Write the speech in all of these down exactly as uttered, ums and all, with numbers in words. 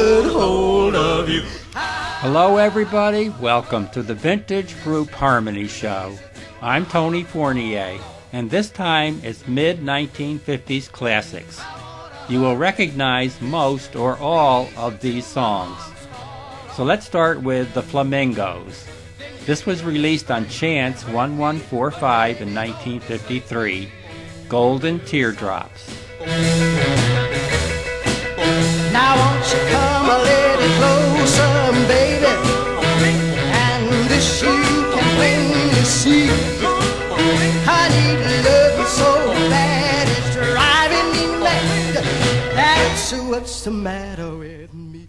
good hold of you. Hello everybody, welcome to the Vintage Group Harmony Show. I'm Tony Fournier, and this time it's mid nineteen fifties classics. You will recognize most or all of these songs. So let's start with the Flamingos. This was released on Chance eleven forty-five in nineteen fifty-three, Golden Teardrops. Now won't you come a little closer, baby, and this you can plainly see. I need love you so bad it's driving me mad. That's what's the matter with me.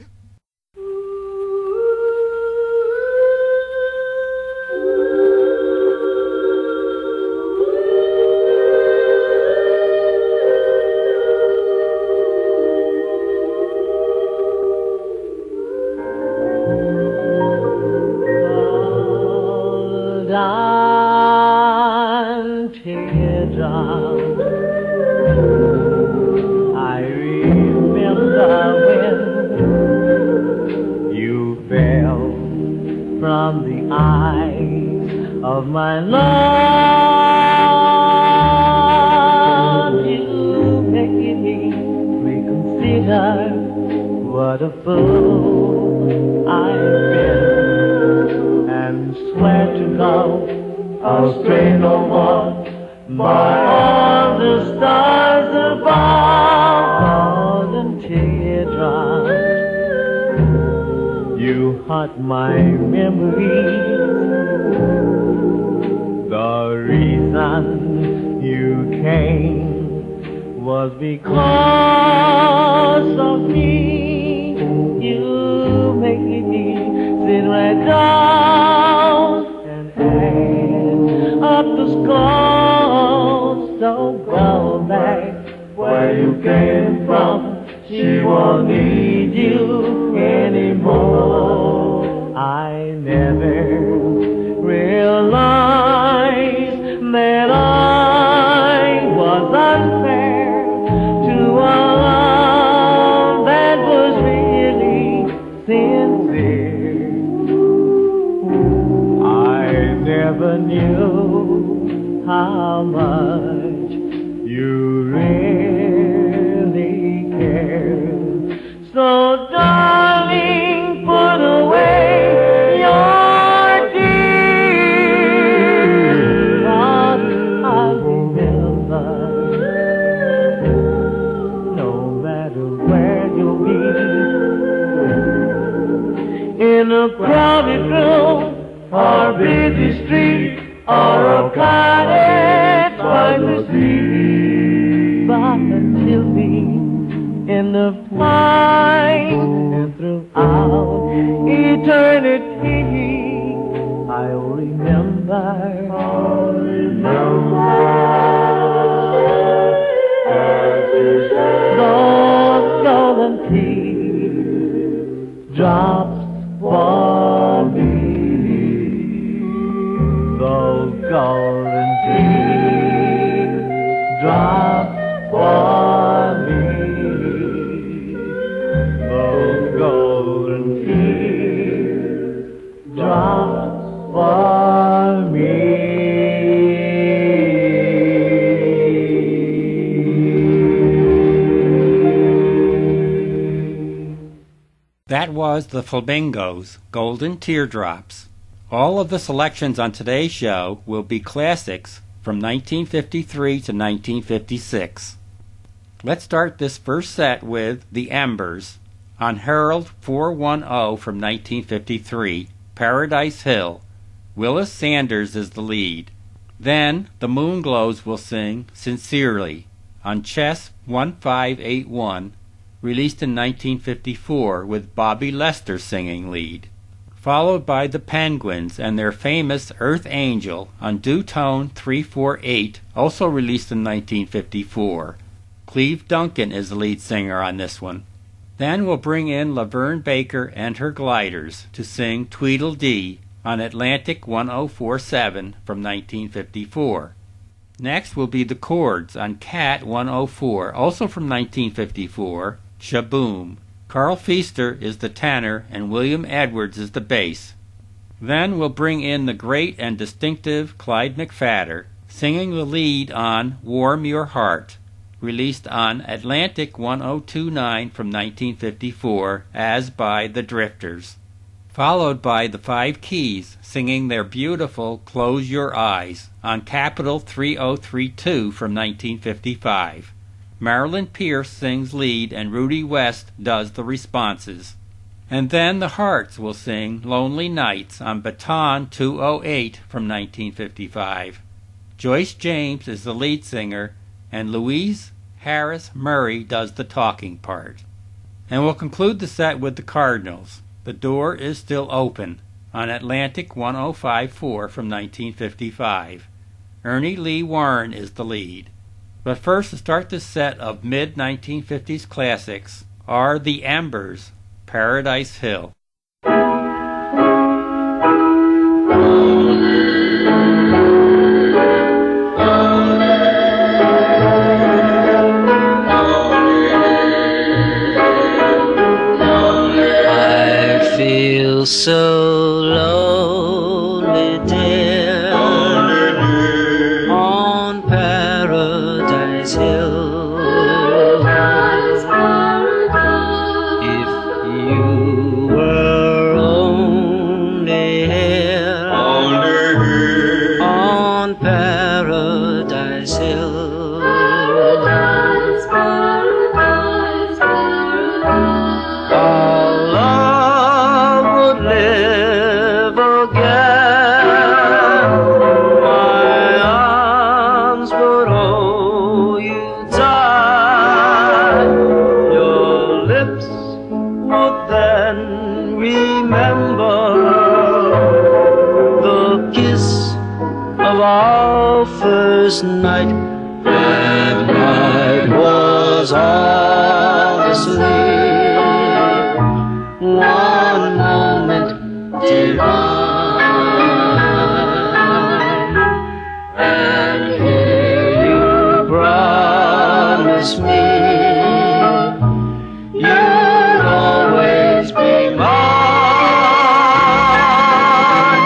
From the eyes of my love, you make me reconsider what a fool I've been, and swear to God I'll stray no more by all the stars above. Golden teardrops, you haunt my memories. The reason you came was because of me. You make me sit right down and add up the scores. Don't go back where you came from. She won't need you anymore. I never realized that I was unfair to a love that was really sincere. I never knew how much you really cared. So darling, put away your tears. I remember, no matter where you'll be, in a crowded room or busy street or a cottage by the sea, but until me in the flight and throughout eternity, I'll remember, I'll remember those golden teardrops for me, those golden teardrops for me. Golden teardrops for me. That was the Flamingos, Golden Teardrops. All of the selections on today's show will be classics from nineteen fifty-three to nineteen fifty-six. Let's start this first set with The Embers on Herald four ten from nineteen fifty-three, Paradise Hill. Willis Sanders is the lead. Then the Moonglows will sing Sincerely on Chess fifteen eighty-one, released in nineteen fifty-four, with Bobby Lester singing lead. Followed by the Penguins and their famous Earth Angel on Dutone three forty-eight, also released in nineteen fifty-four. Cleve Duncan is the lead singer on this one. Then we'll bring in Laverne Baker and her Gliders to sing Tweedledee on Atlantic ten forty-seven from nineteen fifty-four. Next will be the Chords on Cat one oh four, also from nineteen fifty-four, Shaboom, Carl Feaster is the tenor and William Edwards is the bass. Then we'll bring in the great and distinctive Clyde McPhatter, singing the lead on Warm Your Heart, released on Atlantic one oh two point nine from nineteen fifty-four as by the Drifters, followed by the Five Keys singing their beautiful Close Your Eyes on Capitol three oh three two from nineteen fifty-five. Marilyn Pierce sings lead and Rudy West does the responses. And then the Hearts will sing Lonely Nights on Baton two oh eight from nineteen fifty-five. Joyce James is the lead singer and Louise Harris Murray does the talking part. And we'll conclude the set with the Cardinals, The Door Is Still Open, on Atlantic one oh five point four from nineteen fifty-five. Ernie Lee Warren is the lead. But first, to start this set of mid nineteen fifties classics are the Embers, Paradise Hill. I feel so lonely, dear, on Paradise Hill. If you were only here, on Paradise Hill, our love would live again. My arms would hold you tight. Your lips would then remember the kiss of our first night. That night was all asleep, one moment divine, and here you promise me you'll always be mine.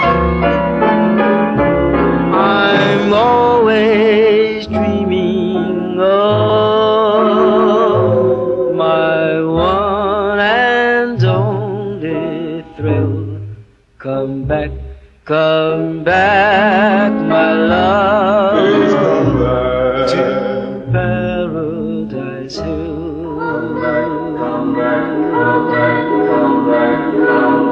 I'm always dreaming of my one and only thrill. Come back, come back, my love, to Paradise Hill. Come back, come back, come back, come back, come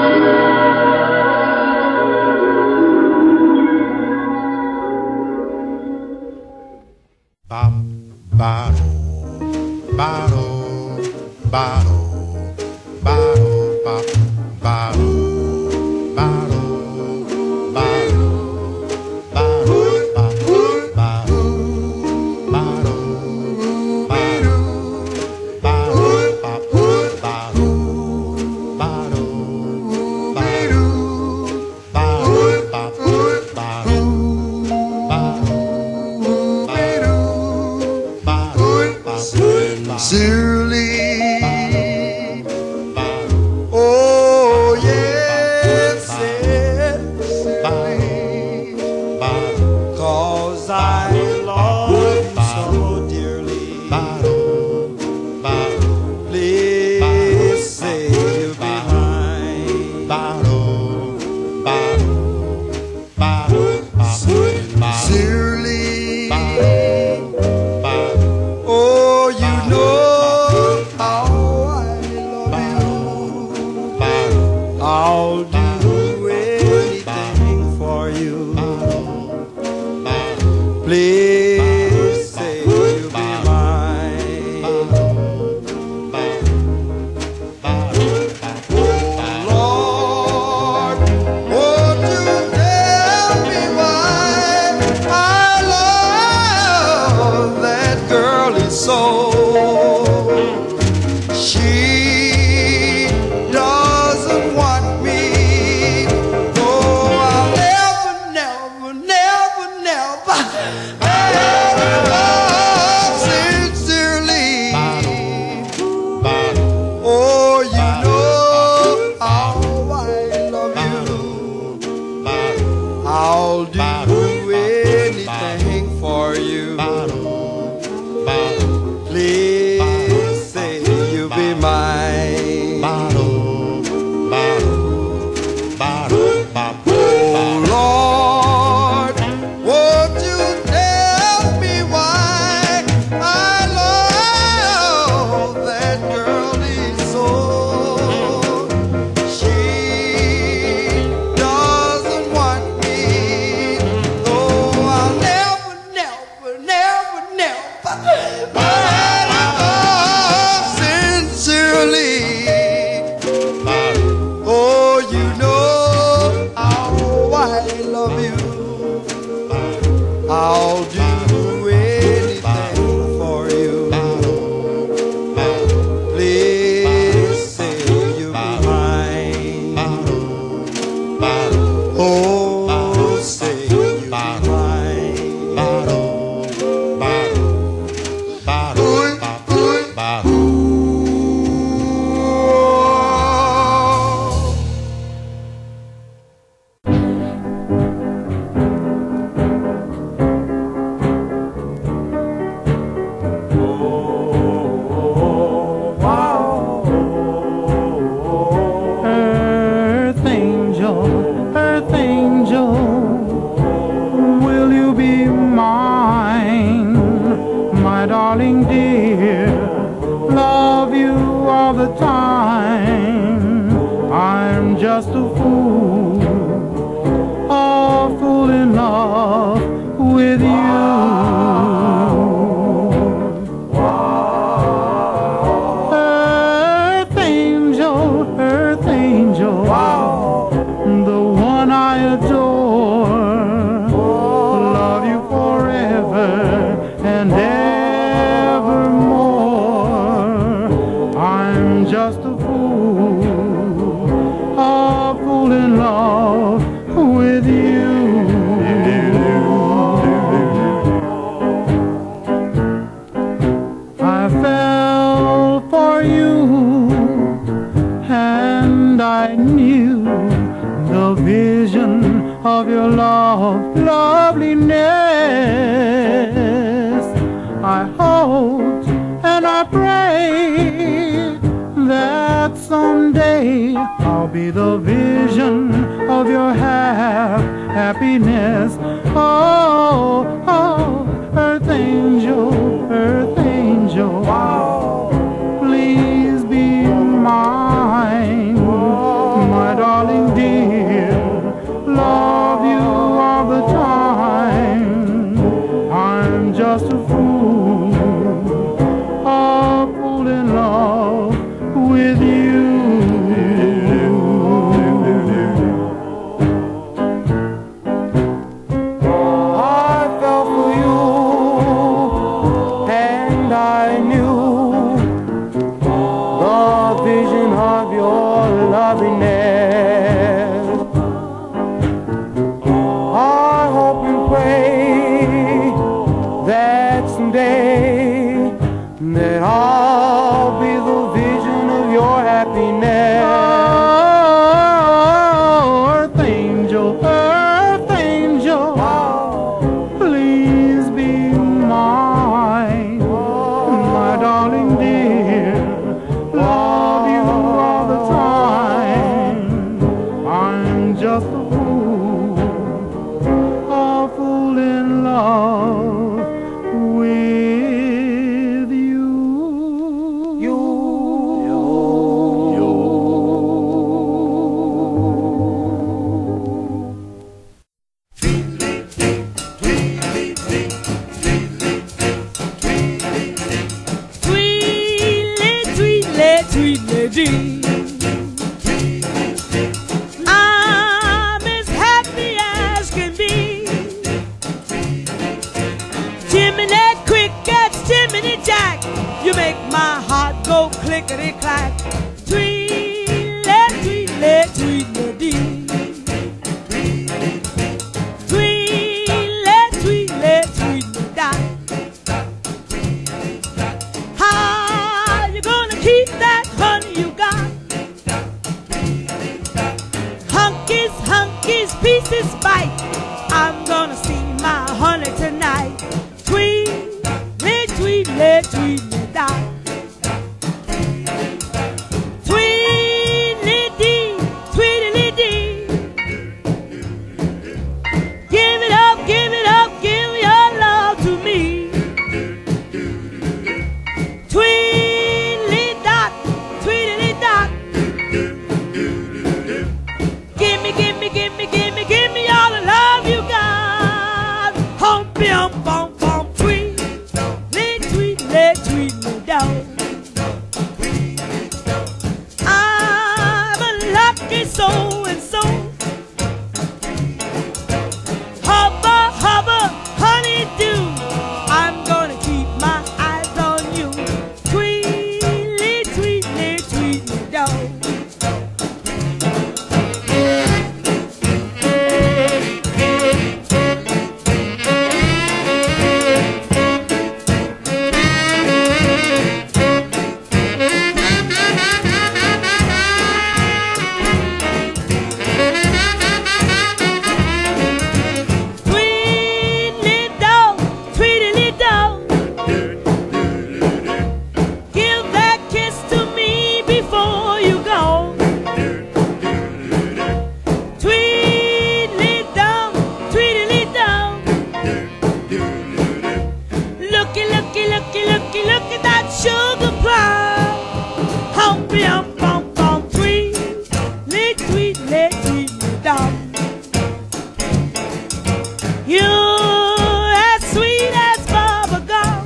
Bop, bottle, bottle, bottle, bottle, bop, bottle, bottle, bottle, bottle, bop, bottle, bottle, bottle, bottle, bop, bottle, bottle, bottle, bottle, bop, bottle, bottle. Sincerely, oh. and I knew the vision of your love, loveliness. I hoped and I prayed that someday I'll be the vision of your hap happiness. Oh, oh, earth angel, earth angel, please be mine, my darling dear. Love you all the time. I'm just a fool, a fool in love with you. I fell for you, and I knew the vision of your loveliness. I hope and pray that someday that I'll be the vision of your happiness. Oh, earth angel, earth angel, please be mine, my darling dear. Love you all the time. I'm just a fool, a fool in love with you. You. Tweedly, tweedly, tweedly dee. I'm as happy as can be. Jiminy crickets, Jiminy Jack, you make my heart go clickety clack. Tweedly, tweedly, tweedly dee. Tweedly, tweedly, tweedly da. How you gonna keep that honey you got? Hunkies, hunkies, pieces bite. I'm gonna see my honey tonight. Tweedly, tweedly, tweedly da. Tweedly dee, tweedly dee. Give it up, give it up, give your love to me. Tweedly dot, tweedly dot. Gimme, gimme, gimme, gimme, gimme all the love you got. Humpy, hump, hump, hump, tweedly, tweedly, tweedly down. I'm a lucky so and so. Hubba, hubba, honeydew. I'm gonna keep my eyes on you. Tweedly, tweedly, tweedly down. Tweedly down, tweedly down. Give that kiss to me before you go. Tweedly down, tweedly down. Looky, looky, looky, looky, look at that sugar plum. Humpy, hump, hump, hump, tweedly, tweedly, tweedly down. You're as sweet as bubble gum.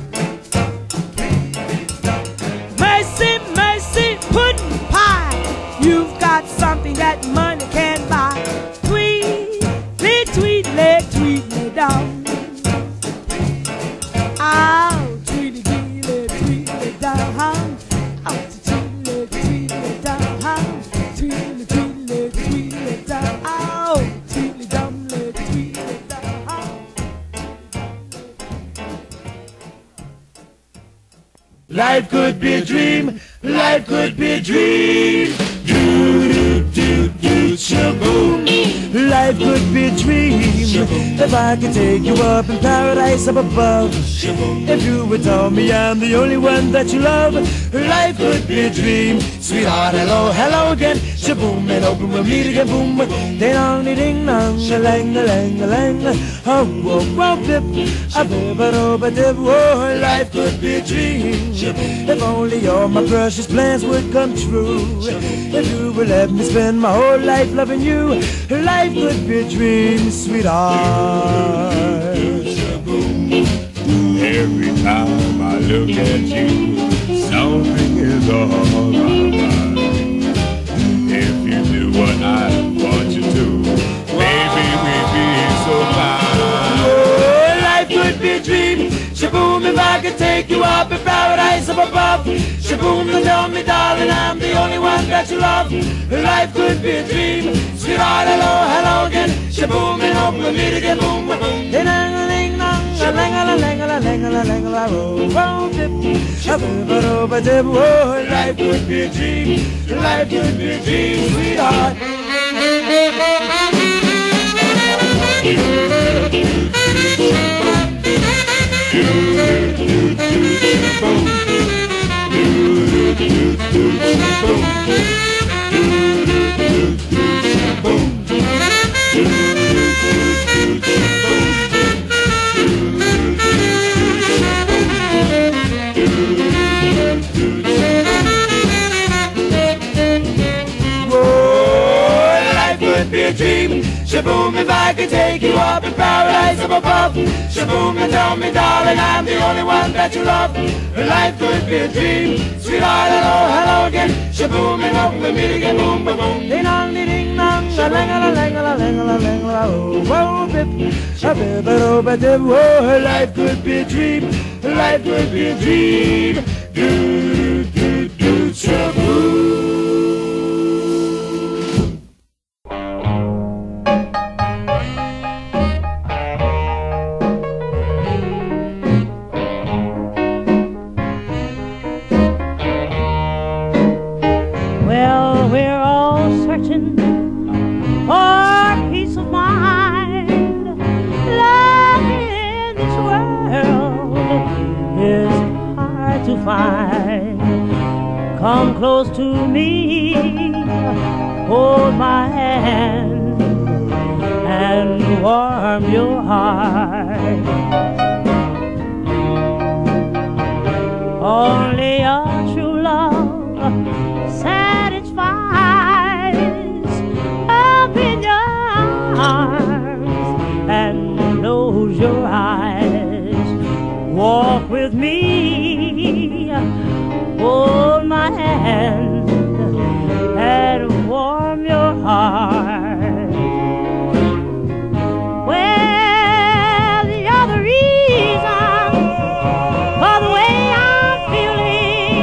Mercy, mercy, pudding pie. You've got something that money can't buy. Tweedly, tweedly, tweedly down. Ow, tweedly, tweedly, tweedly down. Ow, tweedly, tweedly down. Tweedly, tweedly, tweedly down. Ow, tweedly, dumbly, tweedly down. Life could be a dream, life could be a dream. Do, do, life could be a dream. If I could take you up in paradise up above. If you would tell me I'm the only one that you love, life could be a dream. Sweetheart, hello, hello again. Shaboom, and open we'll meet again. Boom, ding dong, ding dong, a lang, a lang, a lang. Oh, whoa, whoa, dip, a bip, a dip, a dip. Oh, life could be a dream. If only all my precious plans would come true. If you would let me spend my whole life loving you, life could be a dream, sweetheart. Every time I look at you, something is on my mind. If you do what I want you to, maybe we'd be so fine. Oh, life could be a dream. Shaboom, if I could take you up in paradise up above. Shaboom, and tell me, darling, I'm the only one that you love. Life could be a dream. Sweetheart, hello, hello again. Shaboom, and hope we'll meet again. Boom, ding dong, ding dong, a lang a lang a lang a lang a lang. Oh, dip, a bip, a dip, a dip. Oh, life could be a dream. Life could be a dream, sweetheart. Dream. Shaboom, if I could take you up in paradise up above. Shaboom, and tell me, darling, I'm the only one that you love. Life could be a dream. Sweetheart, hello, hello again. Shaboom, and hope we'll meet again. Boom, boom, boom. Ding dong, ding dong, a lang a lang a lang a lang a oh, whoa, bip, a bip, a do, a dip. Oh, life could be a dream. Life could be a dream. Do, do, do, shaboom. Come close to me, hold my hand, and warm your heart. Only a true love satisfies. Up in your arms and close your eyes. Walk with me, hold my hand, and warm your heart. Well, you're the reason for the way I'm feeling.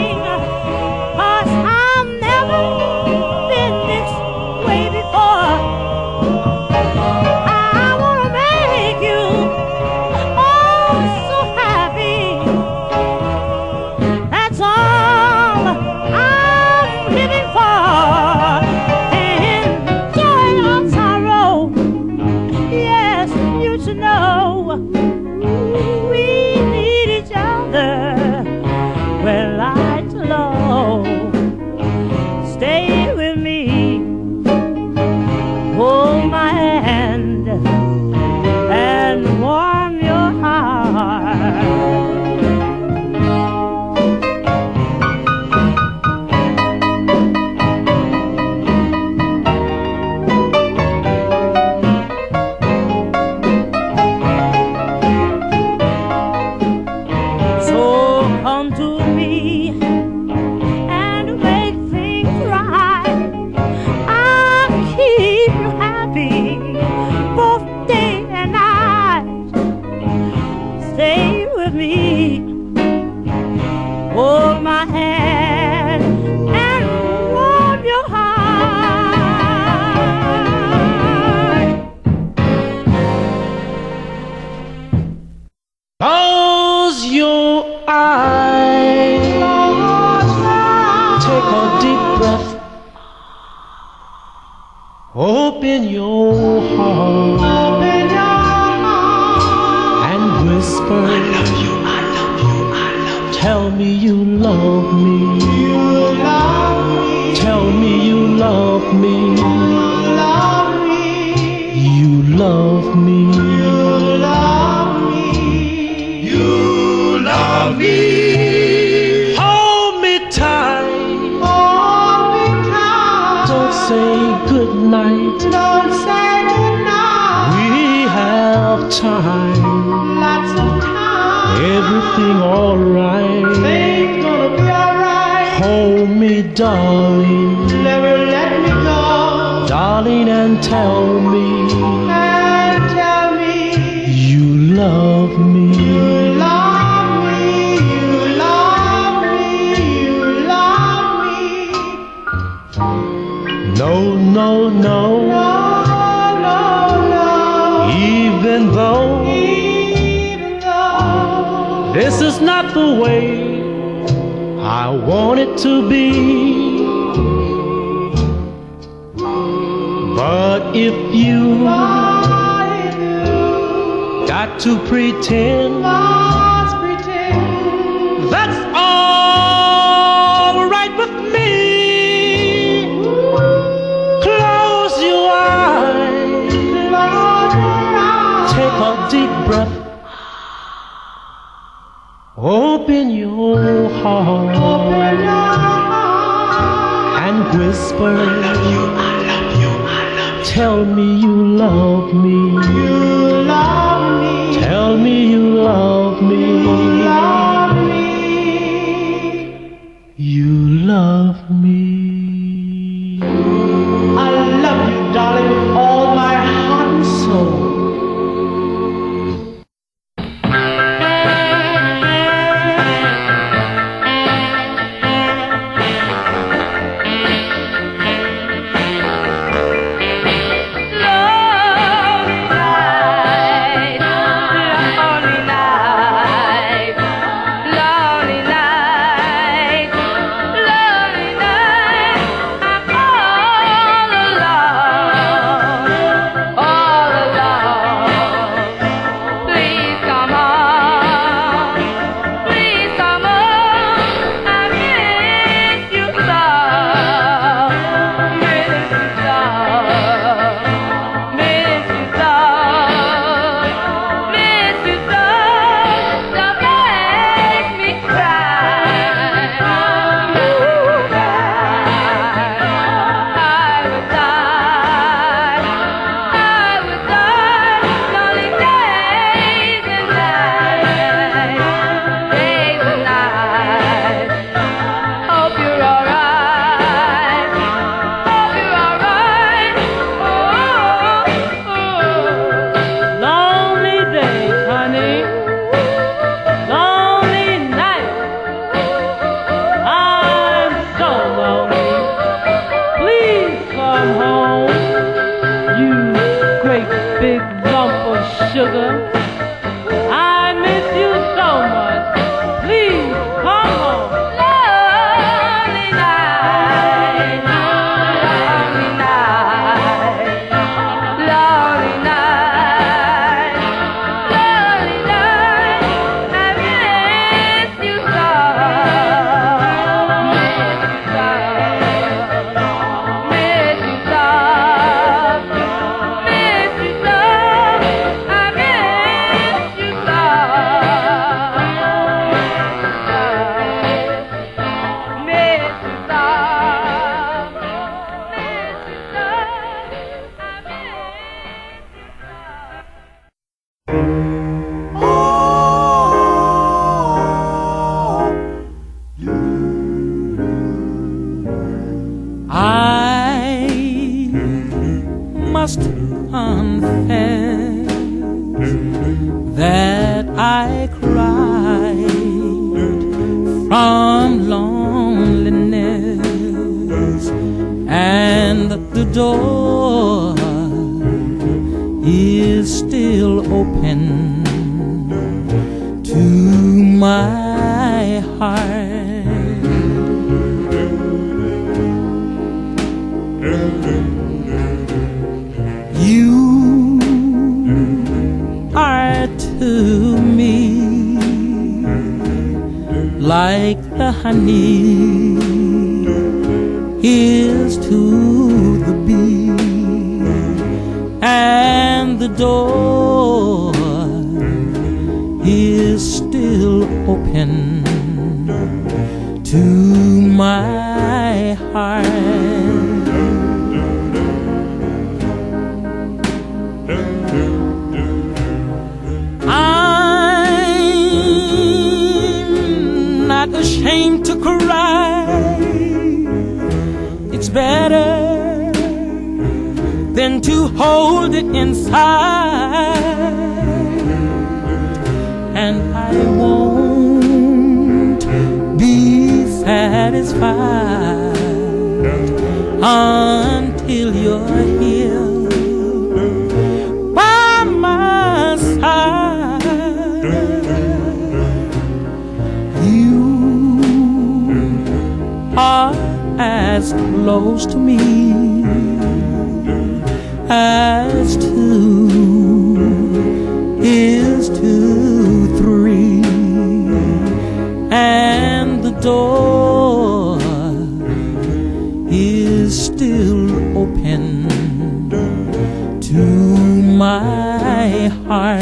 Open your heart, open your heart, and whisper, I love you, I love you, I love you. tell me you love me. You love me. Tell me you love me. You love me. You love me. You love me. You love me. Hold me tight. Hold me tight. Don't say good night. Don't say goodnight. We have time. Lots of time. Everything alright. Things gonna be alright. Hold me, darling. Never let me go. Darling, and tell me And tell me you love me. you love me. You love me. You love me. No, no, no. No, no, no. Even though Even though this is not the way I want it to be, but if you got to pretend, must pretend that's all right with me. Close your eyes, close your eyes. take a deep breath, open your heart, Open your heart. and whisper, I love you, I love you, I love you. tell me you love me. You love me. Tell me you love me. You love me. You love me. I love you, darling, with all my heart and soul. sugar. I miss you so much. Please come home. Lonely night, lonely night, lonely night, lonely night. I miss you so. Miss you so. Miss you so. Miss you so. I miss you so. Miss you so. Miss you so. I miss you so. I must confess that I cried from loneliness, and the door is still open to my heart. like the honey is to the bee, and the door is still open to my heart. I'm not ashamed to cry. It's better than to hold it inside, and I won't be satisfied until you're here by my side. You are as close to me as two is to three, and the door is still open to my heart.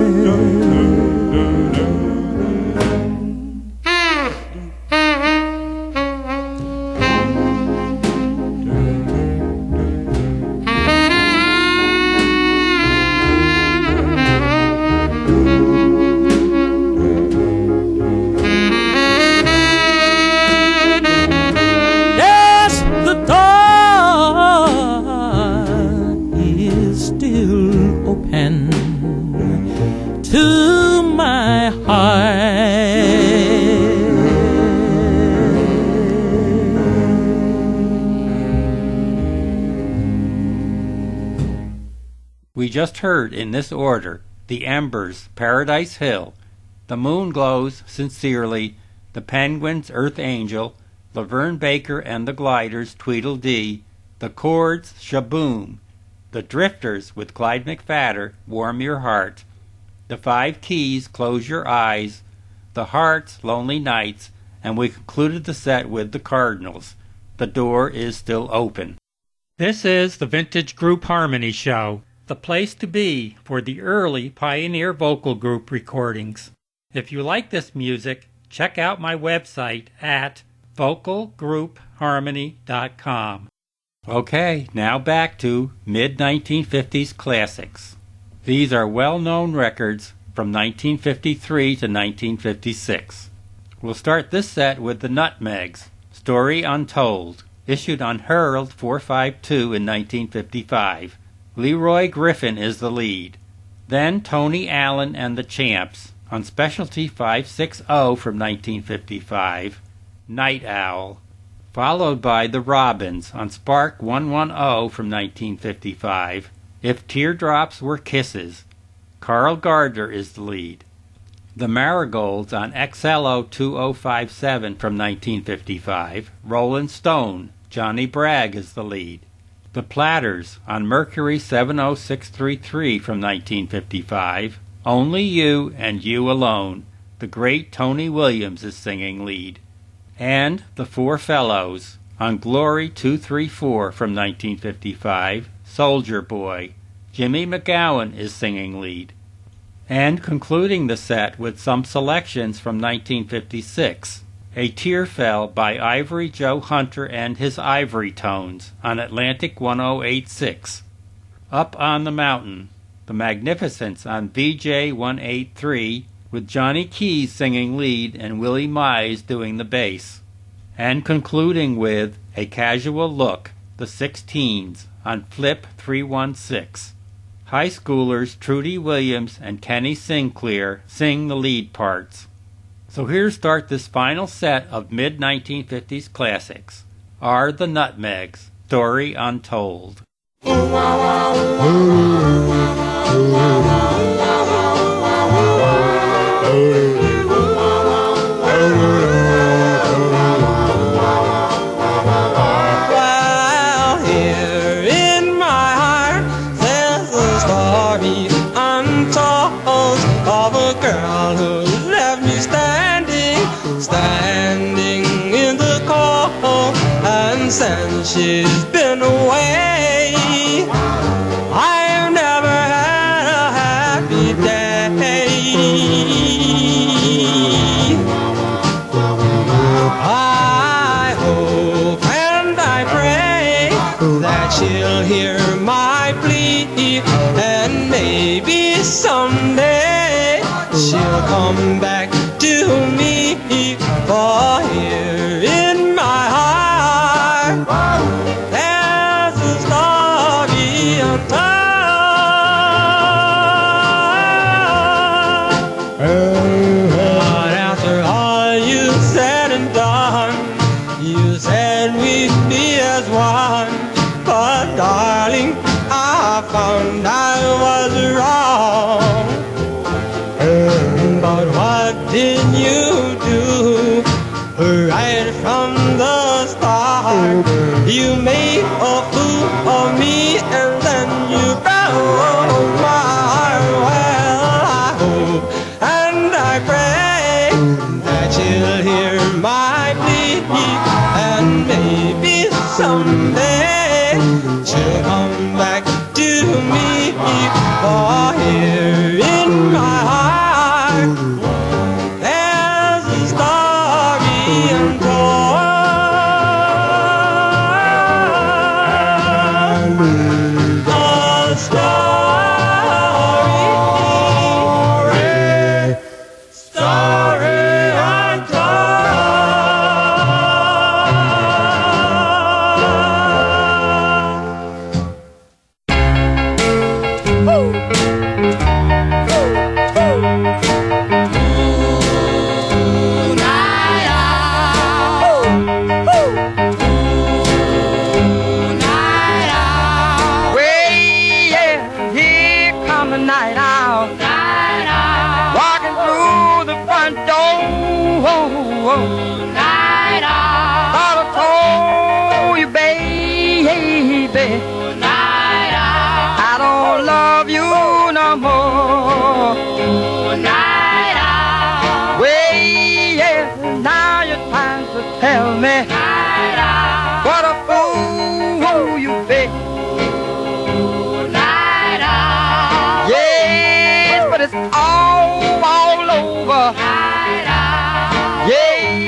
We just heard in this order The Embers, Paradise Hill, The Moon Glows, Sincerely, The Penguins, Earth Angel, Laverne Baker and the Gliders, Tweedledee, The Chords, Shaboom, The Drifters with Clyde McPhatter, Warm Your Heart, The Five Keys, Close Your Eyes, The Hearts, Lonely Nights, and we concluded the set with The Cardinals, The Door is Still Open. This is the Vintage Group Harmony Show, the place to be for the early Pioneer vocal group recordings. If you like this music, check out my website at vocal group harmony dot com. Okay, now back to mid nineteen fifties classics. These are well-known records from nineteen fifty-three to nineteen fifty-six. We'll start this set with the Nutmegs, Story Untold, issued on Herald four fifty-two in nineteen fifty-five. Leroy Griffin is the lead. Then Tony Allen and the Champs on Specialty five sixty from nineteen fifty-five, Night Owl. Followed by the Robins on Spark one ten from nineteen fifty-five, If Teardrops Were Kisses. Carl Gardner is the lead. The Marigolds on X L O two oh five seven from nineteen fifty-five, Rolling Stone. Johnny Bragg is the lead. The Platters on Mercury seven oh six thirty-three from nineteen fifty-five, Only You and You Alone. The great Tony Williams is singing lead. And The Four Fellows on Glory two thirty-four from nineteen fifty-five, Soldier Boy. Jimmy McGowan is singing lead. And concluding the set with some selections from nineteen fifty-six, A Tear Fell by Ivory Joe Hunter and his Ivory Tones on Atlantic one oh eight point six. Up on the Mountain, The Magnificents on V J one eighty-three, with Johnny Keys singing lead and Willie Mize doing the bass. And concluding with A Casual Look, The Sixteens on Flip three sixteen. High schoolers Trudy Williams and Kenny Sinclair sing the lead parts. So here to start this final set of mid nineteen fifties classics are the Nutmegs, Story Untold. Well, here in my heart there's a story untold of a girl who left me standing, standing she's been away, I've never had a happy day. I hope and I pray that she'll hear my plea, and maybe someday she'll come back to me. For here in my heart there's a story untold. But after all you said and done, you said we'd be as one. But darling, I found I was wrong. But what did you do right from the start? You made a fool of me and then you broke my heart. Well, I hope and I pray that you'll hear my plea, and maybe someday she'll come back to me. For here in my heart there's a story untold. A story, story Night owl. Thought I told you, baby. Night owl. I don't love you no more. Night owl. Way, yeah, now your time to tell me. Night owl. What a fool you be. Night owl. Yes, but it's all, all over. Night owl. Yeah.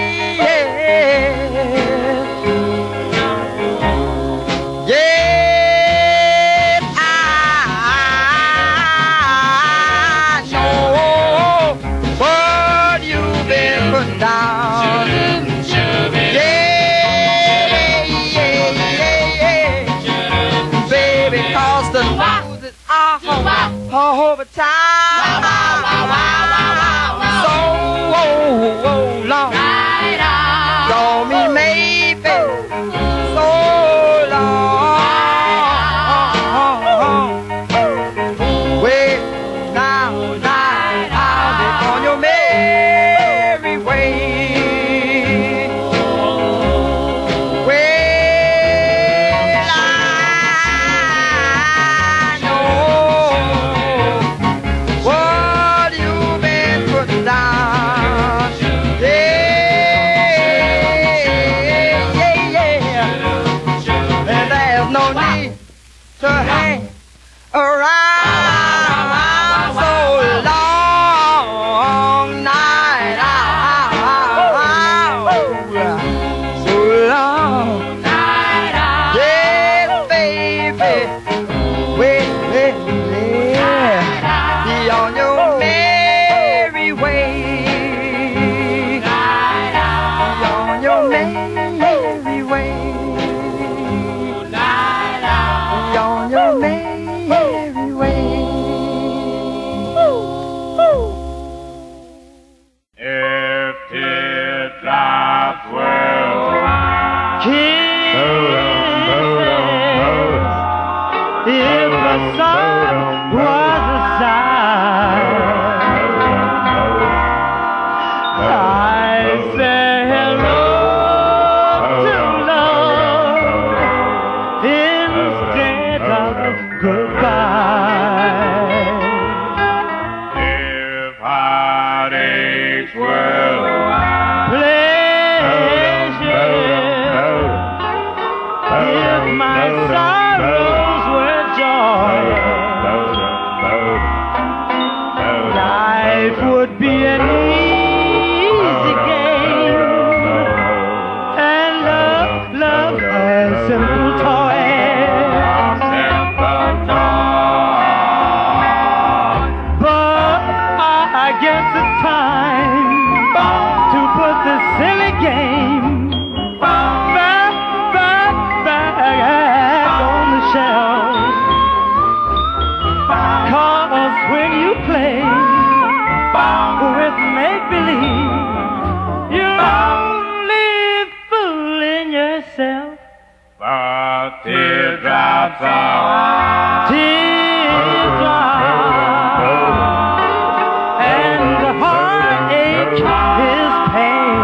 Over time, so long, saw me maybe so long. Well, now, now, I'll be on your merry way. Well, I know what you've been putting down. Yeah, yeah, yeah. And there's no need to hang around so long. Night owl, so long. Night owl. Yes, baby. Wait, wait, yeah. Be on your merry way. Be on your merry way. Be on your merry way. If teardrops will If the sun was a sign, I say hello to love instead of goodbye. If heartaches will Pleasure, if with make-believe. You're only fooling yourself. But teardrops are Teardrops and the heartache is pain,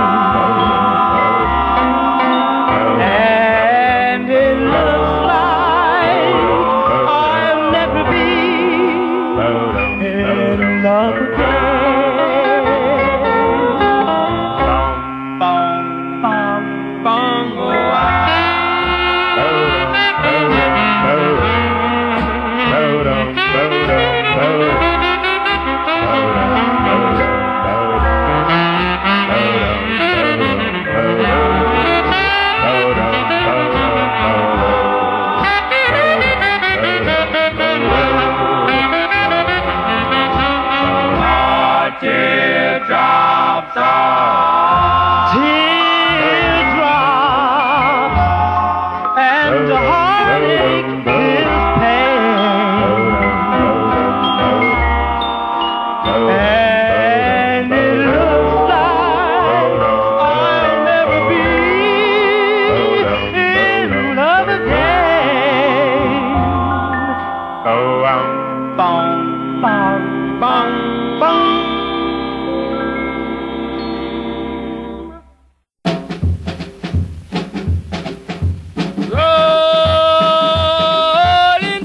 and it looks like I'll never be in love again. Bong, bong, bong, oh, I teardrops are teardrops and the heartache is pain, and it looks like I'll never be in love again. oh, um, Bong, bong, bong, bong. Rolling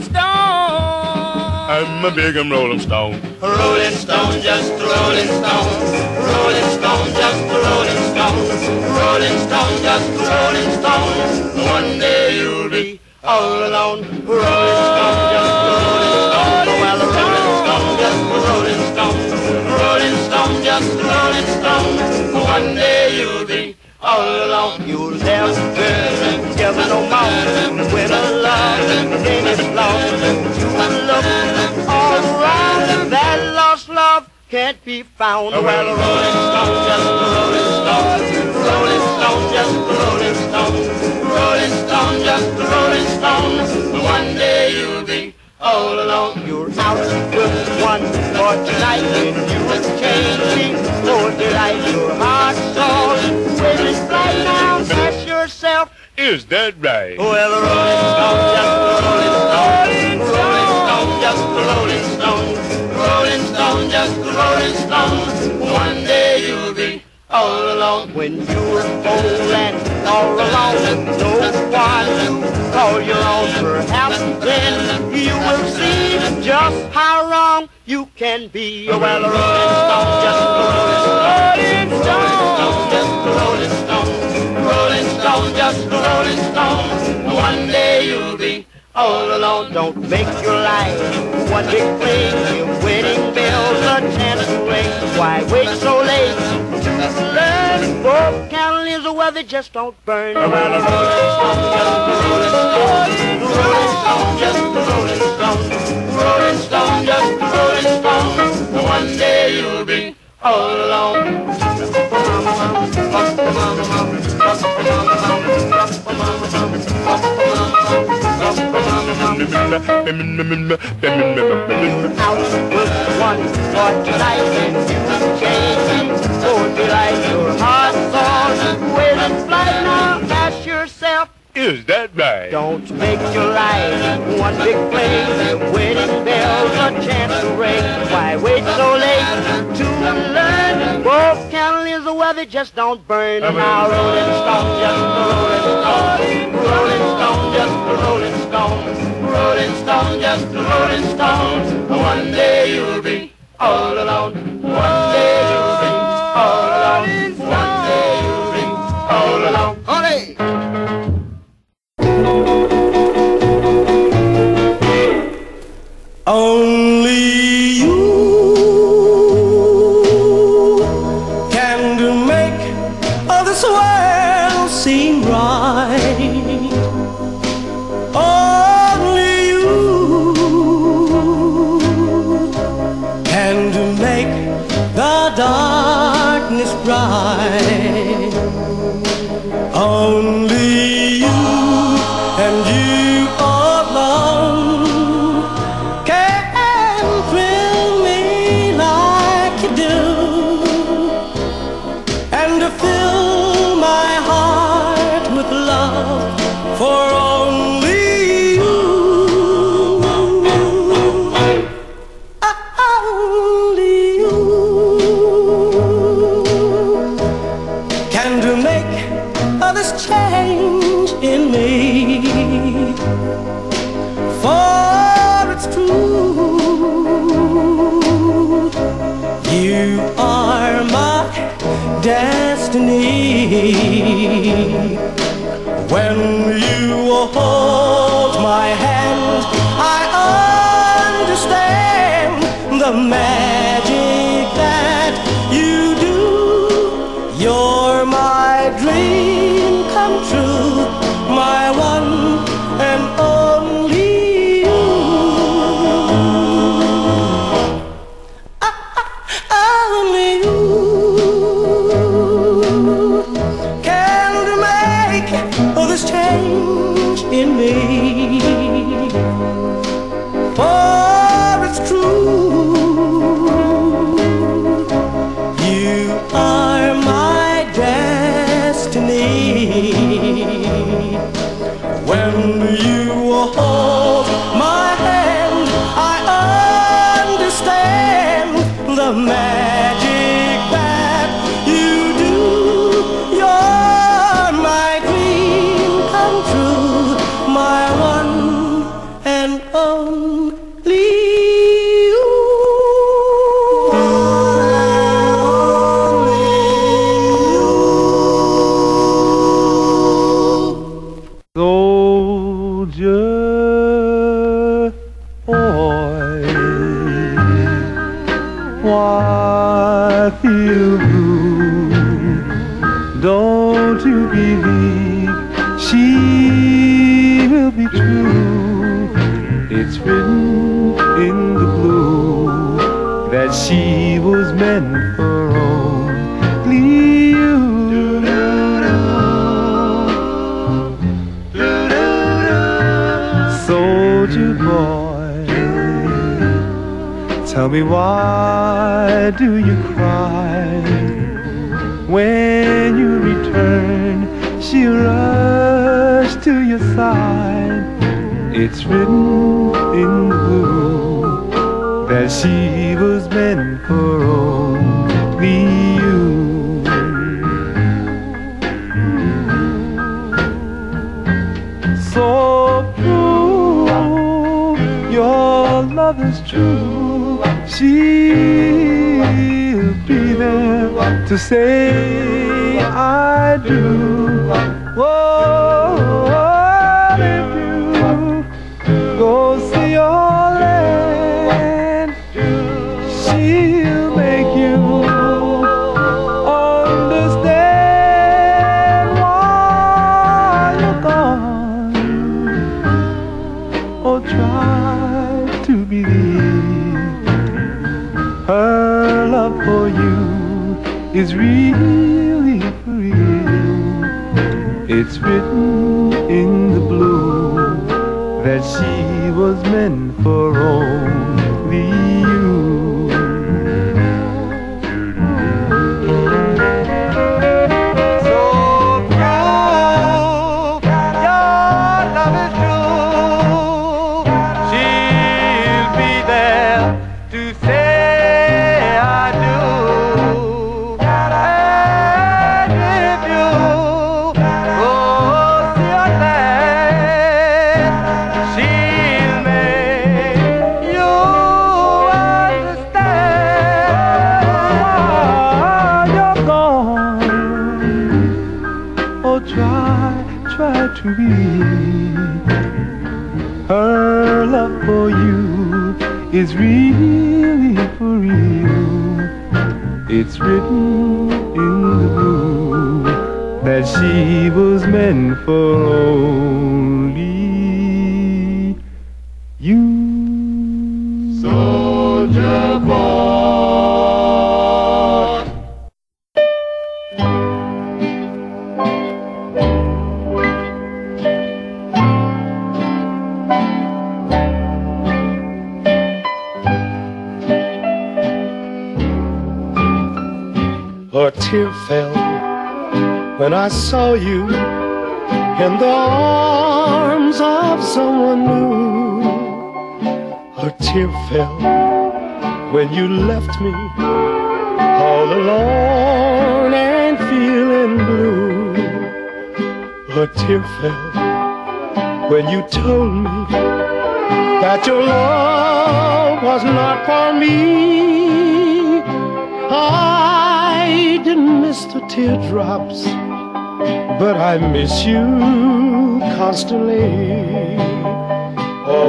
Stone. I'm a big and rolling stone. Rolling Stone, just a Rolling Stone. Rolling Stone, just a Rolling Stone. Rolling Stone, just a Rolling Stone. One day you'll be all alone. Rolling Stone, just a Rolling Stone. Well, a Rolling Stone, just a Rolling Stone. Rolling Stone, just a Rolling Stone. One day you'll be all alone. You'll never give no more. When a love ain't as long, you will look all around. That lost love can't be found. Well, a Rolling Stone, just a Rolling Stone. Rolling Stone, just a Rolling Stone. Rolling Stone, just a Rolling Stone. One day you'll be all alone. You're out with one for tonight, and you exchange me for delight. Your heart soars with its flight. Now ask yourself, Is that right? well, a Rolling Stone, just a Rolling Stone. Rolling Stone, just a Rolling Stone. Rolling Stone, just a Rolling Stone. One day you'll be all alone. When you're old and all alone, no one to call your own. Perhaps then you will see just how wrong you can be. Well, a Rolling Stone, just a Rolling Stone. Rolling Stone, just a Rolling Stone. Rolling Stone, just a Rolling Stone. One day you'll be all alone. Don't make your life one big thing. Your wedding bells a chance to ring. Why wait so late to learn? Both candles of weather just don't burn. Well, a Rolling Stone, just a Rolling Stone. Rolling Stone, just a Rolling Stone. Rolling Stone, just a Rolling Stone. One day you'll be all alone. Out with one for tonight, and you change me for delight. Your heart soars with its flight. Now ask yourself, Is that right? don't make your life one big flame. The wedding bells a chance to ring. Why wait so late to learn? Both candles of weather just don't burn. Now Rolling Stone, just a Rolling Stone. Rolling Stone, just a Rolling Stone. Rolling Stone, just a Rolling Stone. One day you'll be all alone. One day you'll be all alone. One day you'll be all alone. Honey! Only you can do make all this world seem right. Only you can do make the darkness bright. Only you and you alone can thrill me like When you hold my hand, I understand the magic that you do. You're my dream come true, my one and only you. Only you can make this change in me. For it's true, you are my destiny. When you hold my hand, I understand the magic that you do. You're my dream come true, my one and only you. Soldier boy, why feel blue? Don't you believe she will be true? It's written in the blue that she was meant for only you. Soldier boy, tell me why do you cry? When you return, she'll rush to your side. It's written in the blue that she was meant for only you. So prove your love is true. She'll be there to say I do. Whoa, if you go see your land, she'll make you understand why you're gone. Oh, try to believe her love for you is really for real. It's written in the blue that she was meant for only you. So prove your love is true. She'll be there to say I do. And if you go see your land, she'll make you understand why you're gone. Oh, try, try to believe her love for you is really for real. It's written in the blue that she was meant for only you. Soldier boy. A tear fell when I saw you in the arms of someone new. A tear fell when you left me all alone and feeling blue. A tear fell when you told me that your love was not for me. I didn't miss the teardrops but I miss you constantly. A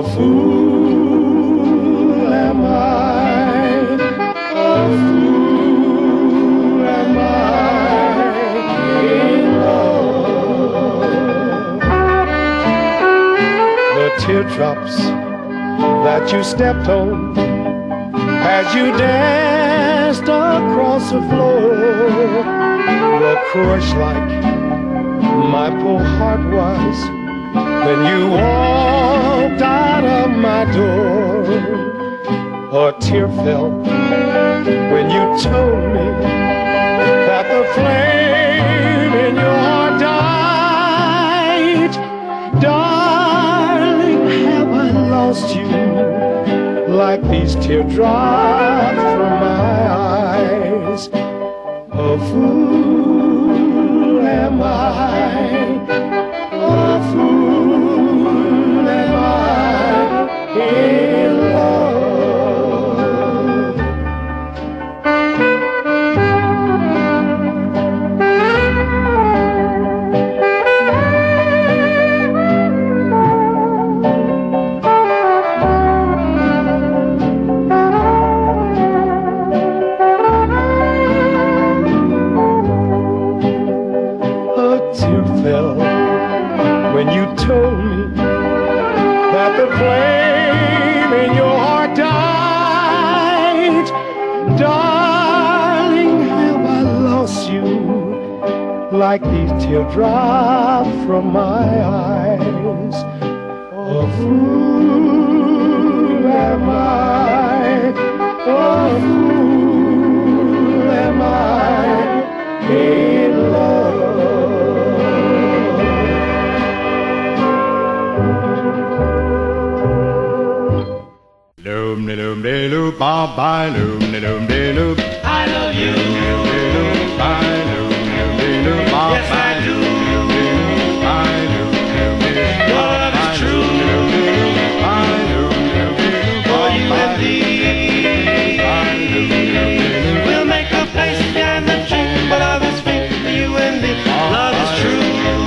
fool am I, a fool am I in love. The teardrops that you stepped on as you danced across the floor will crush like my poor heart was when you walked out of my door. A tear fell when you told me that the flame in your heart died. Darling, have I lost you like these teardrops from my eyes? A fool am I, a fool am I in love. When you told me that the flame in your heart died. Darling, have I lost you like these teardrops from my eyes? A fool am I, a fool am I in love. Loom de loom de loop, bye bye loom de loom de loop. I love you. Loom de loop, bye loom de loop, bye Yes, I bye do. loom de loop, bye loom de loop. Your love is true. For you and me, we'll make a place behind the tree where love is free. For you and me, love is true.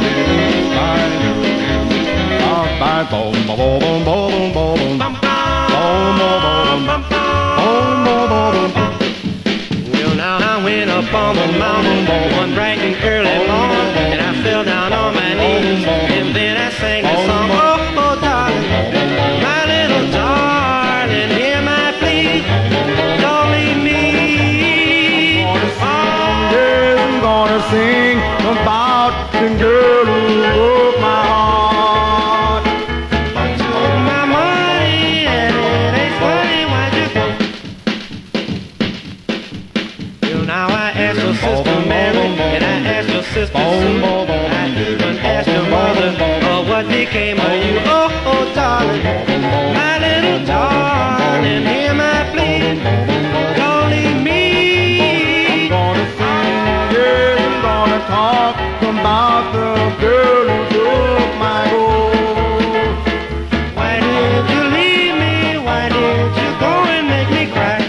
Bye boom boom boom boom boom boom. Well, now I went up on the mountain one bright and early morning, and I fell down on my knees, and then I sang a song. Oh, oh, darling, my little darling, hear my plea, don't leave me. Yeah, I'm gonna sing about the girl who broke my heart. My money, and it ain't funny why you go. Well, now I asked your sister Mary, and I asked your sister Sue, I even asked your mother, oh, what became of you? Oh, oh, darling, my little darling, hear my plea, don't leave me. I'm gonna sing, yeah, I'm gonna talk about the girl who took my gold. Why did you leave me? Why did you go and make me cry?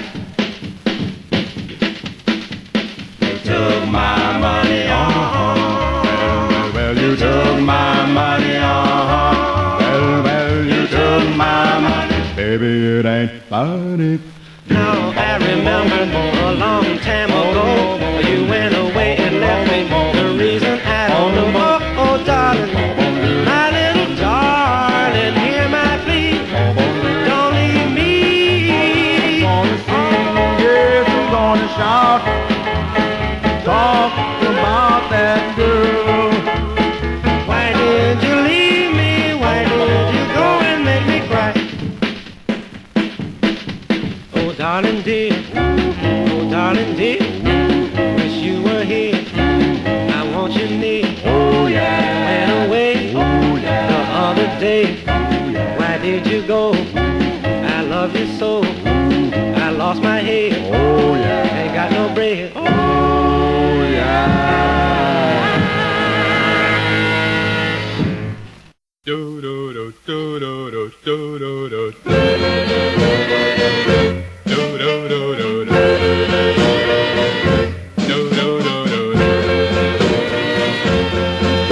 You took my money, uh-huh. Well, well, you took my money, uh-huh. Well, well, you took my money. Baby, it ain't funny. Now I remember a long time ago, you went away and left me. The reason I don't know. Oh, oh, darling, my little darling, hear my plea, don't leave me. Gonna sing, yes, I'm gonna shout, talk about that girl. Why did you leave me? Why did you go and make me cry? Oh, darling dear, oh, darling dear, wish you were here. I want you near. Oh yeah, Went away oh yeah, the other day. oh yeah. Why did you go? I love you so. I lost my head. Oh yeah, Ain't got no bread. oh yeah. Do do do do do do do do do. Do do do do do. Do do do do do.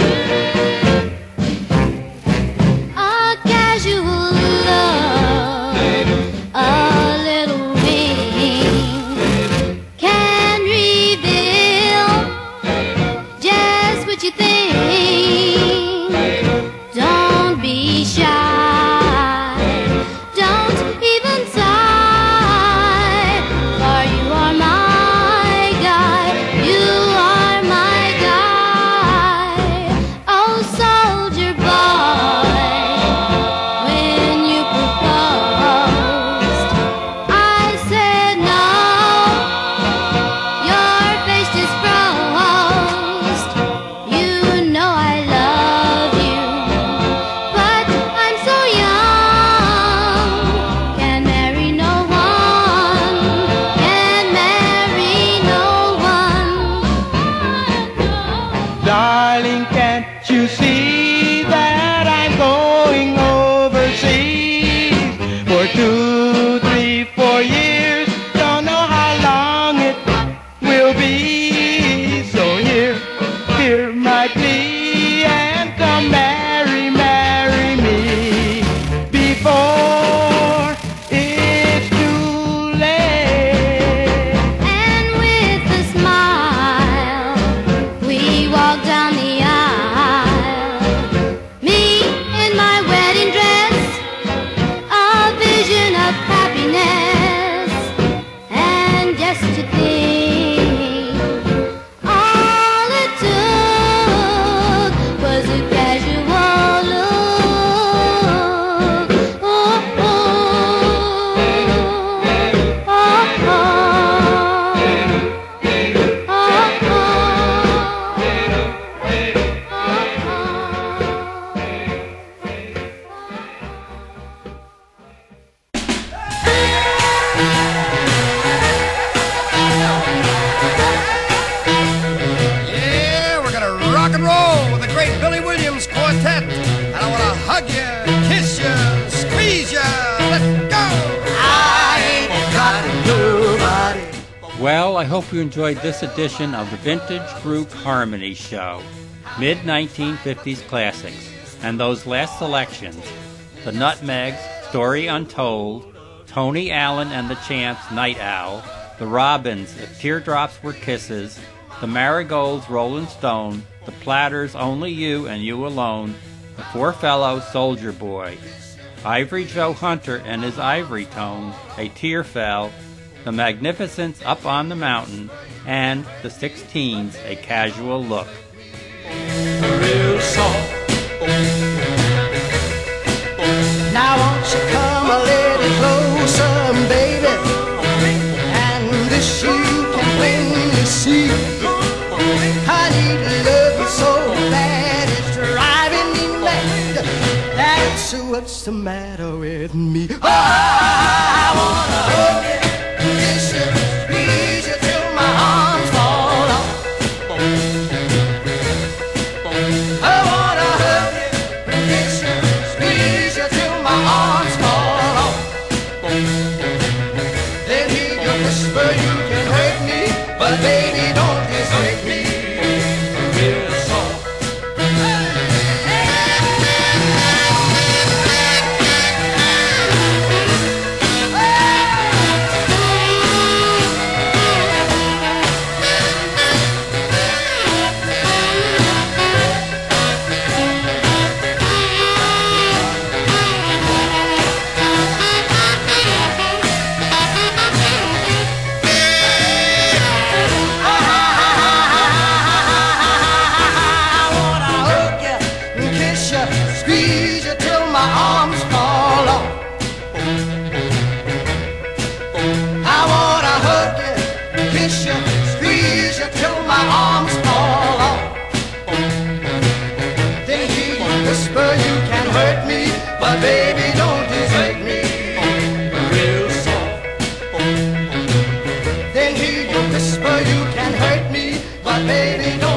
Well, I hope you enjoyed this edition of the Vintage Group Harmony Show, mid nineteen fifties classics, and those last selections, the Nutmegs, Story Untold, Tony Allen and the Champs, Night Owl, the Robins, If Teardrops Were Kisses, the Marigolds, Rolling Stone, the Platters, Only You and You Alone, the Four Fellows, Soldier Boy, Ivory Joe Hunter and his Ivory Tones, A Tear Fell, the Magnificents, Up on the Mountain, and the Sixteens, A Casual Look. Real soft. Now won't you come a little closer, baby, and this you can plainly see. I need love so bad it's driving me mad. That's what's the matter with me. Oh, I wanna hug you, kiss you, squeeze you till my arms fall off. I wanna hug you, kiss you, squeeze you till my arms fall off. Then hear you whisper you can hurt me, but baby don't desert me. Real soft. Squeeze you till my arms fall off. I wanna hug you, kiss you, squeeze you till my arms fall off. Then hear you whisper you can hurt me, but baby don't desert me. Real soft. Then hear you whisper you can hurt me, but baby don't